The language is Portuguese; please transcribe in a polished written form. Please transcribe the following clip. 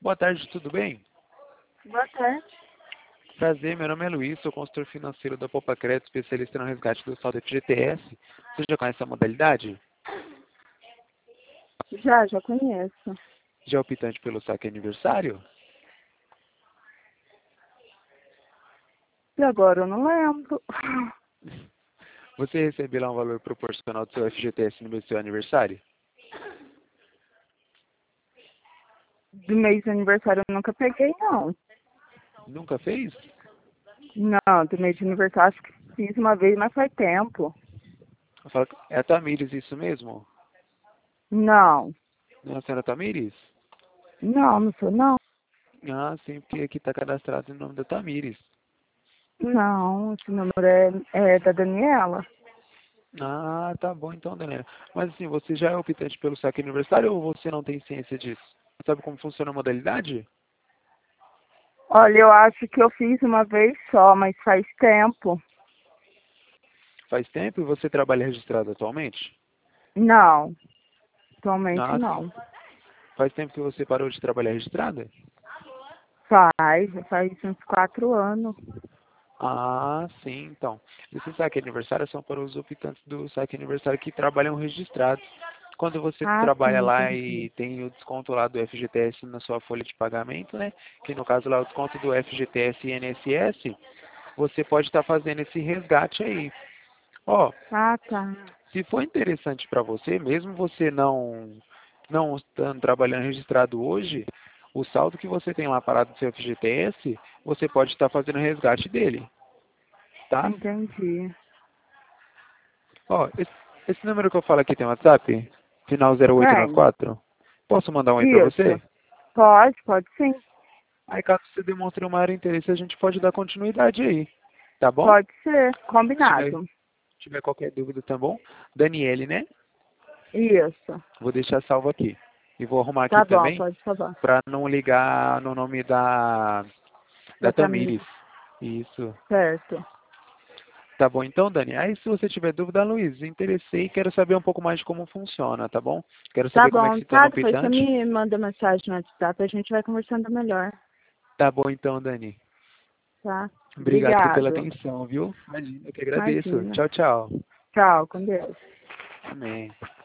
Boa tarde, tudo bem? Boa tarde. Prazer, meu nome é Luiz, sou consultor financeiro da Poupa Crédito, especialista no resgate do saldo FGTS. Você já conhece a modalidade? Já conheço. Já é optante pelo saque aniversário? E agora eu não lembro. Você receberá um valor proporcional do seu FGTS no mês do seu aniversário? Do mês de aniversário eu nunca peguei, não. Nunca fez? Não, do mês de aniversário acho que fiz uma vez, mas faz tempo. Eu falo, é a Tamires, isso mesmo? Não. Não é a senhora Tamires? Não sou não. Ah, sim, porque aqui está cadastrado em nome da Tamires. Não, esse número é da Daniela. Ah, tá bom então, Daniela. Mas assim, você já é optante pelo saque aniversário ou você não tem ciência disso? Sabe como funciona a modalidade? Olha, eu acho que eu fiz uma vez só, mas faz tempo. Faz tempo e você trabalha registrado atualmente? Não, atualmente Ah, sim. não. Faz tempo que você parou de trabalhar registrada? Já faz uns 4 anos. Ah, sim, então. Esses saque aniversário são para os optantes do saque aniversário que trabalham registrados. Quando você Ah, trabalha sim, lá entendi. e tem o desconto lá do FGTS na sua folha de pagamento, né? Que no caso lá o desconto do FGTS e INSS, você pode estar fazendo esse resgate aí. Ó, Ah, tá. se for interessante para você, mesmo você não estando trabalhando registrado hoje, o saldo que você tem lá parado do seu FGTS, você pode estar fazendo resgate dele, tá? Entendi. Ó, esse número que eu falo aqui tem WhatsApp? Final Tem. 0894? Posso mandar um aí para Isso. você? Pode sim. Aí caso você demonstre um maior interesse, a gente pode dar continuidade aí, tá bom? Pode ser. Se Combinado. tiver qualquer dúvida, tá bom? Daniele, né? Isso. Vou deixar salvo aqui. E vou arrumar aqui Tá bom, também, pode falar. para não ligar no nome da Da Tamires. Tamires. Isso. Certo. Tá bom então, Dani? Aí se você tiver dúvida, Luiz, interessei e quero saber um pouco mais de como funciona, tá bom? Quero Tá saber como é que bom, se torna tá? um Depois você pitante. me manda mensagem no WhatsApp, a gente vai conversando melhor, Tá bom então, Dani. tá? Obrigado pela Obrigado. atenção, viu? Imagina, eu que agradeço. Imagina. Tchau, tchau. Tchau, com Deus. Amém.